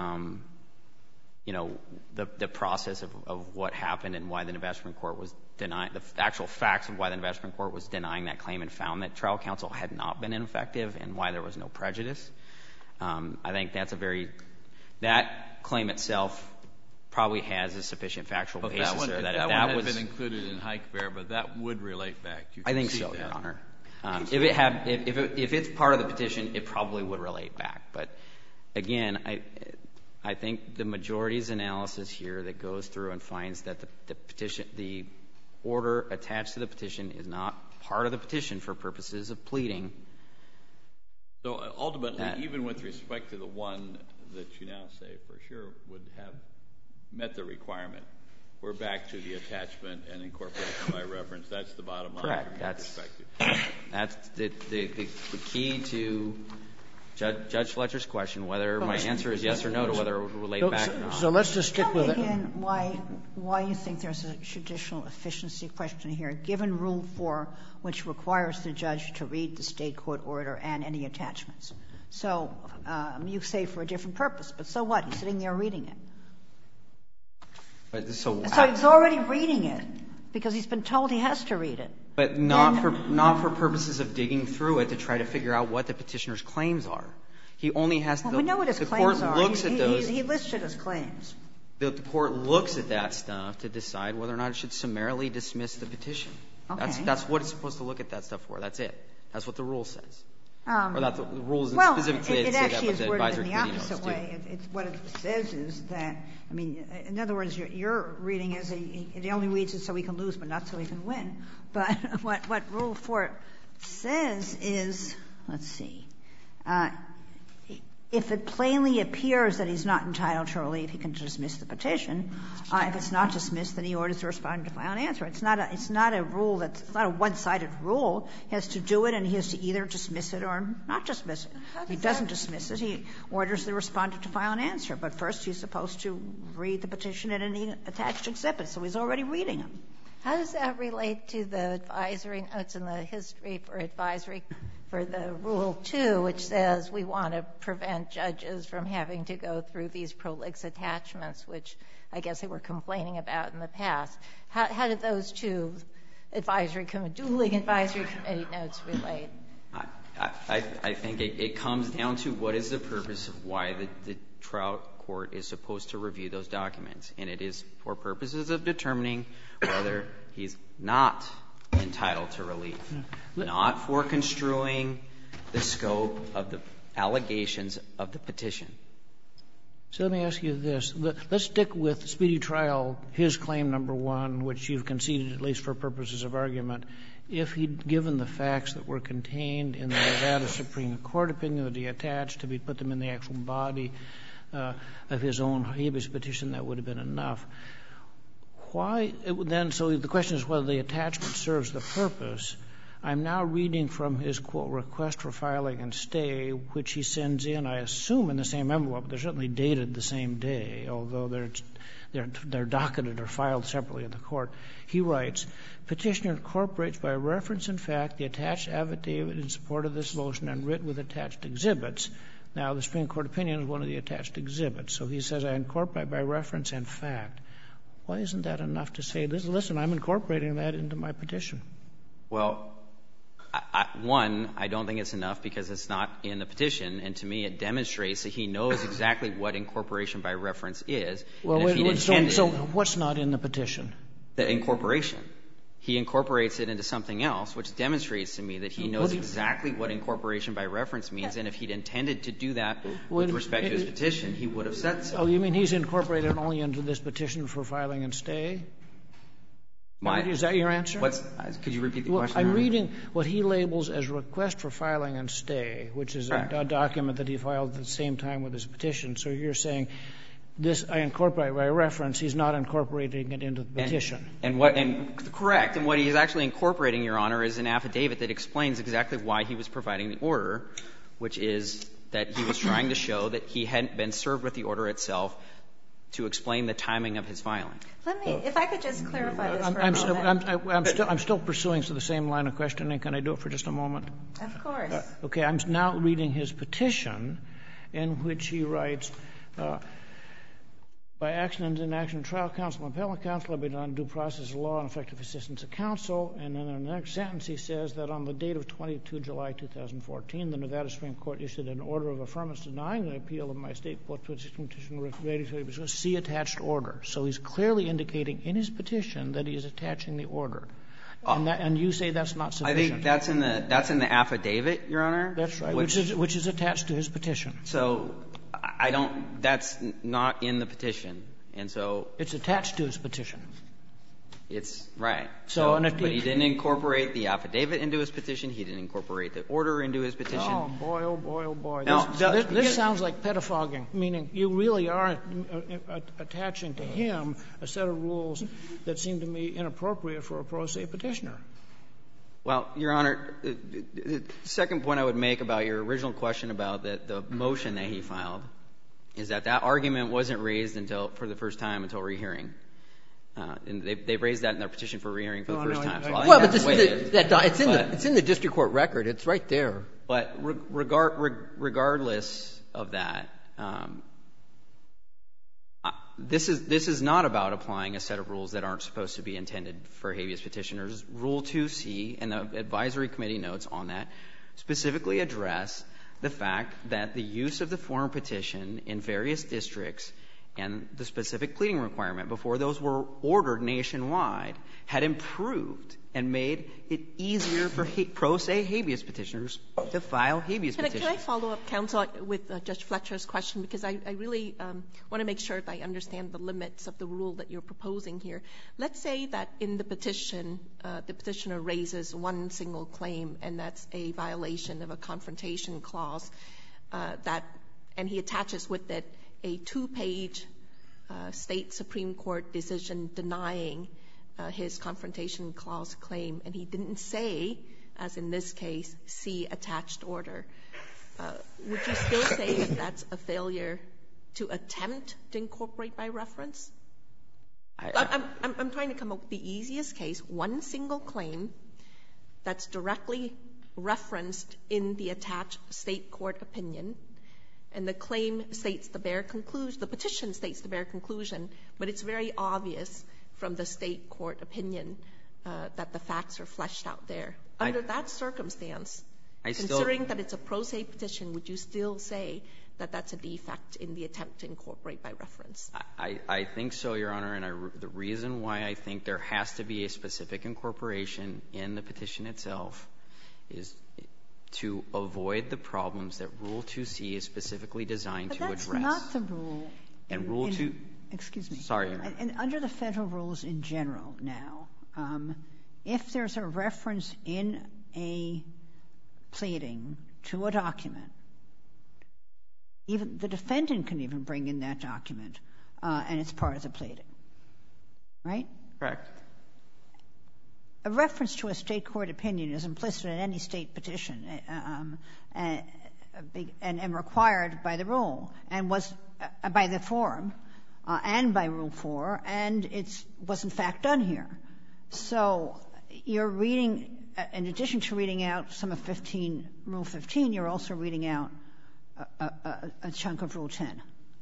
the process of what happened and why the Nevada Supreme Court was denying the actual facts of why the Nevada Supreme Court was denying that claim and found that trial counsel had not been ineffective and why there was no prejudice. I think that claim itself probably has a sufficient factual basis there. That one had been included in Hike Bear, but that would relate back. I think so, Your Honor. If it's part of the petition, it probably would relate back. But again, I think the majority's analysis here that goes through and finds that the order attached to the petition is not part of the petition for purposes of pleading. So ultimately, even with respect to the one that you now say for sure would have met the requirement, we're back to the attachment and incorporation by reference. That's the bottom line. Correct. That's the key to Judge Fletcher's question, whether my answer is yes or no to whether it would relate back or not. So let's just stick with it. Tell me again why you think there's a judicial efficiency question here, given Rule 4, which requires the judge to read the state court order and any attachments. So you say for a different purpose, but so what? He's sitting there reading it. So he's already reading it because he's been told he has to read it. But not for purposes of digging through it to try to figure out what the petitioner's claims are. He only has to. Well, we know what his claims are. He listed his claims. The court looks at that stuff to decide whether or not it should summarily dismiss the petition. Okay. That's what it's supposed to look at that stuff for. That's it. That's what the rule says. Or that the rules specifically say that, but the advisory committee knows too. What it says is that, I mean, in other words, your reading is he only reads it so he can lose, but not so he can win. But what Rule 4 says is, let's see, if it plainly appears that he's not entitled to relief, he can dismiss the petition. If it's not dismissed, then he orders the respondent to file an answer. It's not a rule that's it's not a one-sided rule. He has to do it, and he has to either dismiss it or not dismiss it. If he doesn't dismiss it, he orders the respondent to file an answer. But first, he's supposed to read the petition and any attached exhibits. So he's already reading them. How does that relate to the advisory notes in the history for advisory for the Rule 2, which says we want to prevent judges from having to go through these prolix attachments, which I guess they were complaining about in the past? How did those two dueling advisory committee notes relate? I think it comes down to what is the purpose of why the trial court is supposed to review those documents. And it is for purposes of determining whether he's not entitled to relief, not for construing the scope of the allegations of the petition. So let me ask you this. Let's stick with speedy trial, his claim number one, which you've conceded at least for purposes of argument. If he'd given the facts that were contained in the Nevada Supreme Court opinion that he attached to put them in the actual body of his own habeas petition, that would have been enough. Why then, so the question is whether the attachment serves the purpose. I'm now reading from his, quote, request for filing and stay, which he sends in, I assume, in the same envelope. They're certainly dated the same day, although they're docketed or filed separately in the court. He writes, Petitioner incorporates by reference in fact the attached affidavit in support of this motion and writ with attached exhibits. Now, the Supreme Court opinion is one of the attached exhibits. So he says, I incorporate by reference in fact. Why isn't that enough to say, listen, I'm incorporating that into my petition? Well, one, I don't think it's enough because it's not in the petition, and to me it demonstrates that he knows exactly what incorporation by reference is. Well, so what's not in the petition? The incorporation. He incorporates it into something else, which demonstrates to me that he knows exactly what incorporation by reference means, and if he'd intended to do that with respect to his petition, he would have said so. Oh, you mean he's incorporated only into this petition for filing and stay? Is that your answer? Could you repeat the question? I'm reading what he labels as request for filing and stay, which is a document that he filed at the same time with his petition. So you're saying this I incorporate by reference. He's not incorporating it into the petition. Correct. And what he is actually incorporating, Your Honor, is an affidavit that explains exactly why he was providing the order, which is that he was trying to show that he hadn't been served with the order itself to explain the timing of his filing. If I could just clarify this for a moment. I'm still pursuing the same line of questioning. Can I do it for just a moment? Of course. Okay. I'm now reading his petition in which he writes, by action and inaction of trial counsel and appellate counsel, I've been on due process of law and effective assistance of counsel. And then in the next sentence he says that on the date of 22 July 2014, the Nevada Supreme Court issued an order of affirmance denying the appeal of my state petition relating to a C attached order. So he's clearly indicating in his petition that he is attaching the order. And you say that's not sufficient. I think that's in the affidavit, Your Honor. That's right, which is attached to his petition. So that's not in the petition. And so it's attached to his petition. It's right. But he didn't incorporate the affidavit into his petition. He didn't incorporate the order into his petition. Oh, boy, oh, boy, oh, boy. Now, this sounds like pettifogging, meaning you really are attaching to him a set of rules that seem to me inappropriate for a pro se petitioner. Well, Your Honor, the second point I would make about your original question about the motion that he filed is that argument wasn't raised for the first time until rehearing. And they've raised that in their petition for rehearing for the first time. Well, but it's in the district court record. It's right there. But regardless of that, this is not about applying a set of rules that aren't supposed to be intended for habeas petitioners. Rule 2C and the advisory committee notes on that specifically address the fact that the use of the form petition in various districts and the specific pleading requirement before those were ordered nationwide had improved and made it easier for pro se habeas petitioners to file habeas petitions. Can I follow up, counsel, with Judge Fletcher's question? Because I really want to make sure that I understand the limits of the rule that you're proposing here. Let's say that in the petition, the petitioner raises one single claim, and that's a violation of a confrontation clause, and he attaches with it a 2-page state Supreme Court decision denying his confrontation clause claim, and he didn't say, as in this case, C attached order. Would you still say that that's a failure to attempt to incorporate by reference? I'm trying to come up with the easiest case, one single claim that's directly referenced in the attached state court opinion, and the claim states the bare conclusion, the petition states the bare conclusion, but it's very obvious from the state court opinion that the facts are fleshed out there. Under that circumstance, Considering that it's a pro se petition, would you still say that that's a defect in the attempt to incorporate by reference? I think so, Your Honor, and the reason why I think there has to be a specific incorporation in the petition itself is to avoid the problems that Rule 2C is specifically designed to address. But that's not the rule. And Rule 2 — excuse me. Sorry, Your Honor. And under the Federal rules in general now, if there's a reference in a pleading to a document, even the defendant can even bring in that document, and it's part of the pleading, right? Correct. A reference to a state court opinion is implicit in any state petition and required by the rule and was by the forum and by Rule 4, and it was in fact done here. So you're reading, in addition to reading out some of Rule 15, you're also reading out a chunk of Rule 10.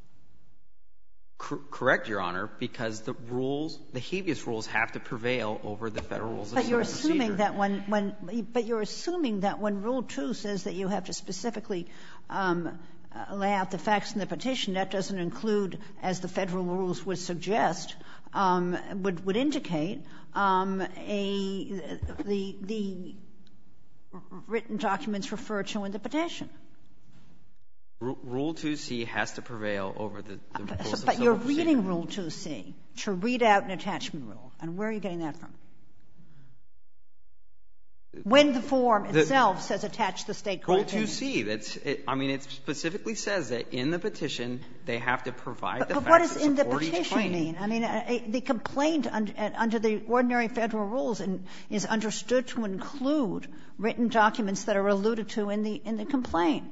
Correct, Your Honor, because the rules, the habeas rules, have to prevail over the Federal rules of civil procedure. But you're assuming that when Rule 2 says that you have to specifically lay out the facts in the petition, that doesn't include, as the Federal rules would suggest, would indicate the written documents referred to in the petition. Rule 2C has to prevail over the rules of civil procedure. But you're reading Rule 2C to read out an attachment rule. And where are you getting that from? When the form itself says attach the state court opinion. Rule 2C, I mean, it specifically says that in the petition they have to provide the facts that support each claim. But what does in the petition mean? I mean, the complaint under the ordinary Federal rules is understood to include written documents that are alluded to in the complaint.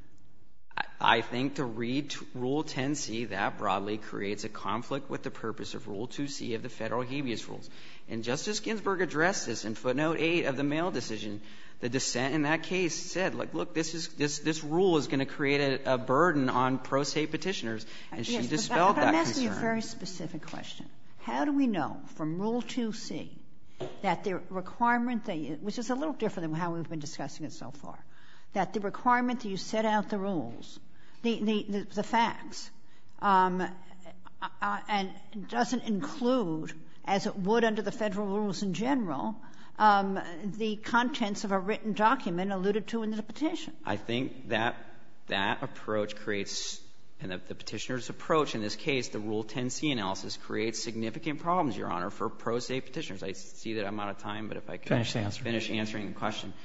I think to read Rule 10C that broadly creates a conflict with the purpose of Rule 2C of the Federal habeas rules. And Justice Ginsburg addressed this in footnote 8 of the Mail decision. The dissent in that case said, like, look, this rule is going to create a burden on pro se petitioners, and she dispelled that concern. But I'm asking you a very specific question. How do we know from Rule 2C that the requirement that you — which is a little different than how we've been discussing it so far — that the requirement that you set out the rules, the facts, and doesn't include, as it would under the Federal rules in general, the contents of a written document alluded to in the petition? I think that approach creates — and the petitioner's approach in this case, the Rule 10C analysis, creates significant problems, Your Honor, for pro se petitioners. I see that I'm out of time, but if I could finish answering the question.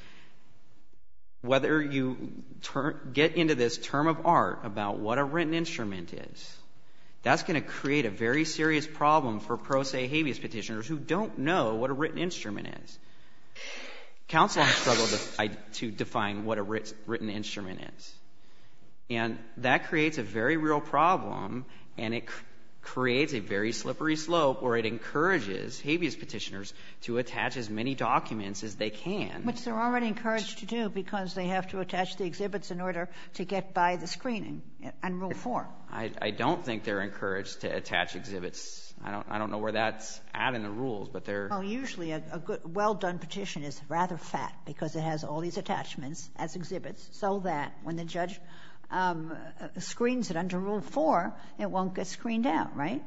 Whether you get into this term of art about what a written instrument is, that's going to create a very serious problem for pro se habeas petitioners who don't know what a written instrument is. Counsel has struggled to define what a written instrument is. And that creates a very real problem, and it creates a very slippery slope where it encourages habeas petitioners to attach as many documents as they can. Which they're already encouraged to do because they have to attach the exhibits in order to get by the screening on Rule 4. I don't think they're encouraged to attach exhibits. I don't know where that's at in the rules, but they're — Well, usually a good, well-done petition is rather fat because it has all these attachments as exhibits so that when the judge screens it under Rule 4, it won't get screened out, right?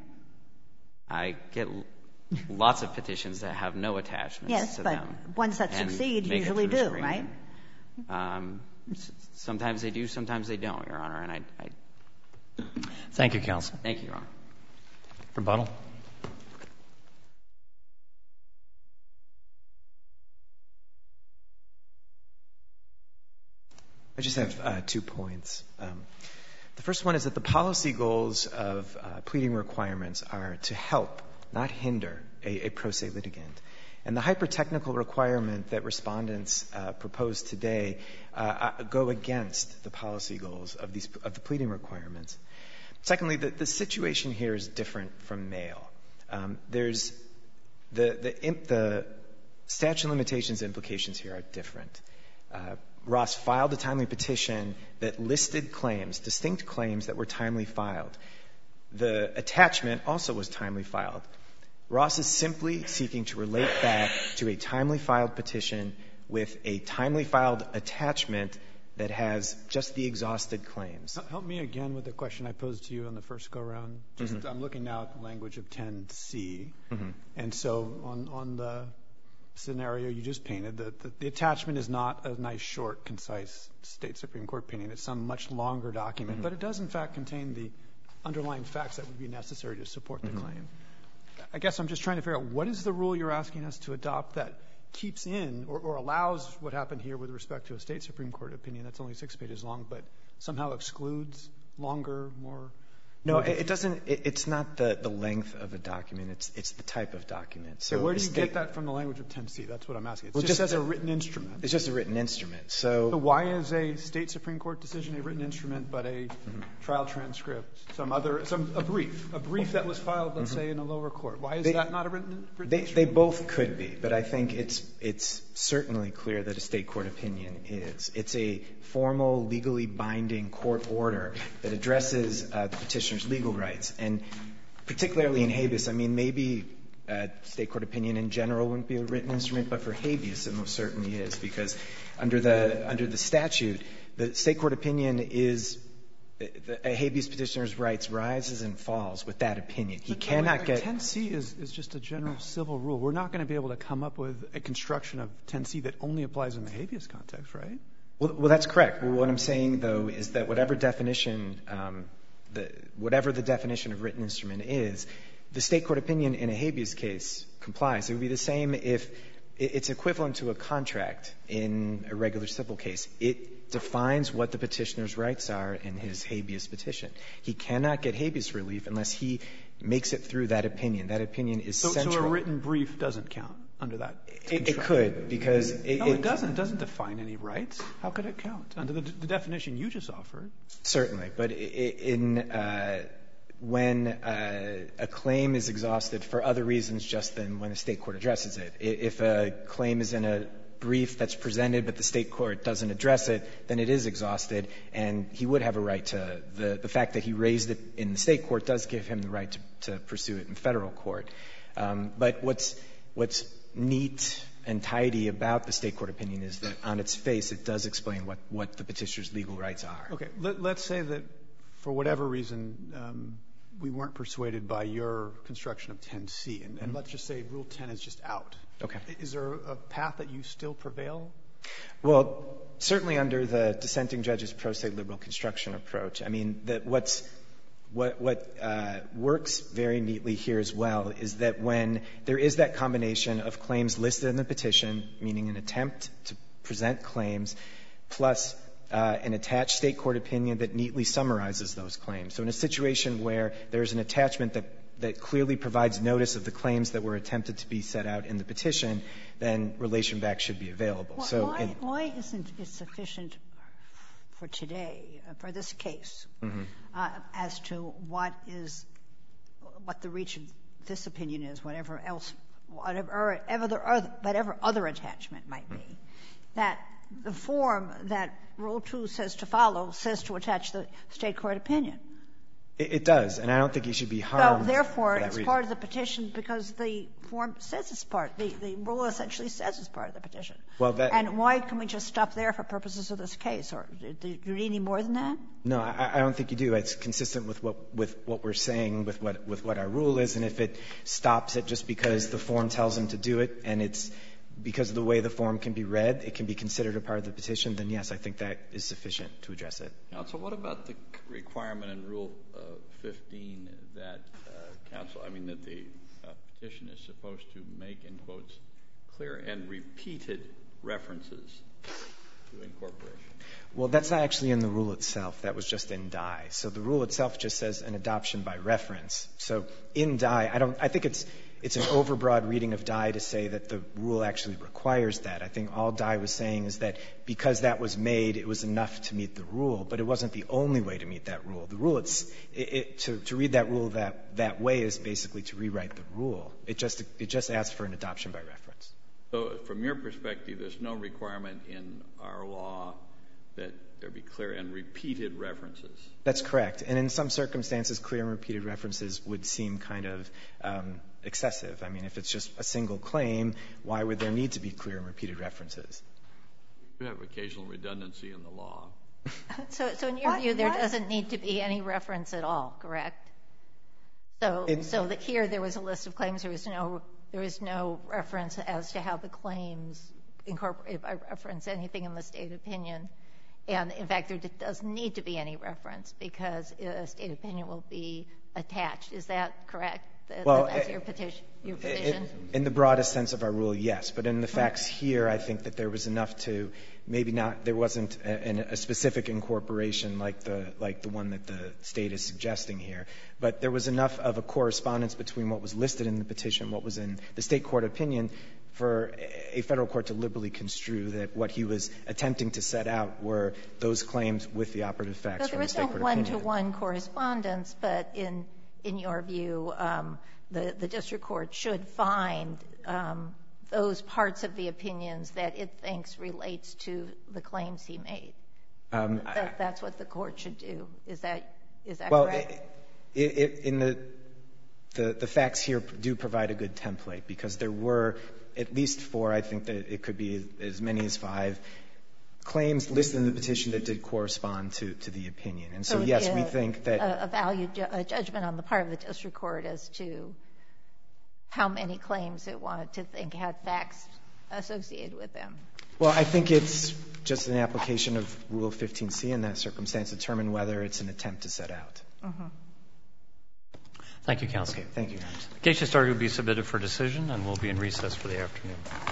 I get lots of petitions that have no attachments to them. Yes, but ones that succeed usually do, right? Sometimes they do, sometimes they don't, Your Honor. And Thank you, counsel. Thank you, Your Honor. Rebuttal. I just have 2 points. The first one is that the policy goals of pleading requirements are to help, not hinder, a pro se litigant. And the hyper-technical requirement that respondents propose today go against the policy goals of the pleading requirements. Secondly, the situation here is different from Mail. There's the statute of limitations implications here are different. Ross filed a timely petition that listed claims, distinct claims that were timely filed. The attachment also was timely filed. Ross is simply seeking to relate back to a timely filed petition with a timely filed attachment that has just the exhausted claims. Help me again with the question I posed to you on the first go-around. I'm looking now at the language of 10C. And so on the scenario you just painted, the attachment is not a nice, short, concise State Supreme Court opinion. It's some much longer document. But it does, in fact, contain the underlying facts that would be necessary to support the claim. I guess I'm just trying to figure out what is the rule you're asking us to adopt that keeps in or allows what happened here with respect to a State Supreme Court opinion that's only 6 pages long, but somehow excludes longer, more... No, it doesn't. It's not the length of a document. It's the type of document. So where do you get that from the language of 10C? That's what I'm asking. It's just as a written instrument. It's just a written instrument. So why is a State Supreme Court decision a written instrument, but a trial transcript, a brief that was filed, let's say, in a lower court? Why is that not a written instrument? They both could be, but I think it's certainly clear that a State court opinion is. It's a formal, legally binding court order that addresses the petitioner's legal rights. And particularly in habeas, I mean, maybe State court opinion in general wouldn't be a written instrument, but for habeas it most certainly is, because under the statute, the State court opinion is a habeas petitioner's rights rises and falls with that opinion. He cannot get... 10C is just a general civil rule. We're not going to be able to come up with a construction of 10C that only applies in the habeas context, right? Well, that's correct. Well, what I'm saying, though, is that whatever definition, whatever the definition of written instrument is, the State court opinion in a habeas case complies. It would be the same if it's equivalent to a contract in a regular civil case. It defines what the petitioner's rights are in his habeas petition. He cannot get habeas relief unless he makes it through that opinion. That opinion is central. So a written brief doesn't count under that? It could, because No, it doesn't. It doesn't define any rights. How could it count under the definition you just offered? Certainly. But when a claim is exhausted for other reasons just than when a State court addresses it, if a claim is in a brief that's presented but the State court doesn't address it, then it is exhausted, and he would have a right to the fact that he raised it in the State court does give him the right to pursue it in Federal court. But what's neat and tidy about the State court opinion is that on its face it does explain what the petitioner's legal rights are. Okay. Let's say that for whatever reason we weren't persuaded by your construction of 10C, and let's just say Rule 10 is just out. Okay. Is there a path that you still prevail? Well, certainly under the dissenting judge's pro se liberal construction approach. I mean, what works very neatly here as well is that when there is that combination of claims listed in the petition, meaning an attempt to present claims, plus an attached State court opinion that neatly summarizes those claims. So in a situation where there's an attachment that clearly provides notice of the claims that were attempted to be set out in the petition, then relation back should be available. Well, why isn't it sufficient for today, for this case, as to what the reach of this opinion is, whatever other attachment might be, that the form that Rule 2 says to follow says to attach the State court opinion? It does, and I don't think you should be harmed. So, therefore, it's part of the petition because the form says it's part. The rule essentially says it's part of the petition. And why can we just stop there for purposes of this case? Or do you need any more than that? No, I don't think you do. It's consistent with what we're saying, with what our rule is. And if it stops it just because the form tells them to do it, and it's because of the way the form can be read, it can be considered a part of the petition, then yes, I think that is sufficient to address it. Counsel, what about the requirement in Rule 15 that that the petition is supposed to make, in quotes, clear and repeated references to incorporation? Well, that's not actually in the rule itself. That was just in Dye. So the rule itself just says an adoption by reference. So in Dye, I think it's an overbroad reading of Dye to say that the rule actually requires that. I think all Dye was saying is that because that was made, it was enough to meet the rule, but it wasn't the only way to meet that rule. The rule, to read that rule that way is basically to rewrite the rule. It just asks for an adoption by reference. So from your perspective, there's no requirement in our law that there be clear and repeated references? That's correct. And in some circumstances, clear and repeated references would seem kind of excessive. I mean, if it's just a single claim, why would there need to be clear and repeated references? You have occasional redundancy in the law. So in your view, there doesn't need to be any reference at all, correct? So that here there was a list of claims. There was no reference as to how the claims incorporate by reference anything in the state opinion. And, in fact, there doesn't need to be any reference because a state opinion will be attached. Is that correct? That's your position? In the broadest sense of our rule, yes. But in the facts here, I think that there was enough to maybe not, there wasn't a specific incorporation like the one that the state is suggesting here. But there was enough of a correspondence between what was listed in the petition, what was in the state court opinion, for a federal court to liberally construe that what he was attempting to set out were those claims with the operative facts from the state court opinion. So there was no one-to-one correspondence, but in your view, the district court should find those parts of the opinions that it thinks relates to the claims he made. That's what the court should do. Is that correct? Well, in the facts here do provide a good template because there were at least 4, I think that it could be as many as 5, claims listed in the petition that did correspond to the opinion. And so, yes, we think that a judgment on the part of the district court as to how many claims it wanted to think had facts associated with them. Well, I think it's just an application of Rule 15c in that circumstance to determine whether it's an attempt to set out. Mm-hmm. Thank you, counsel. Okay, thank you, Your Honor. The case just started to be submitted for decision, and we'll be in recess for the afternoon.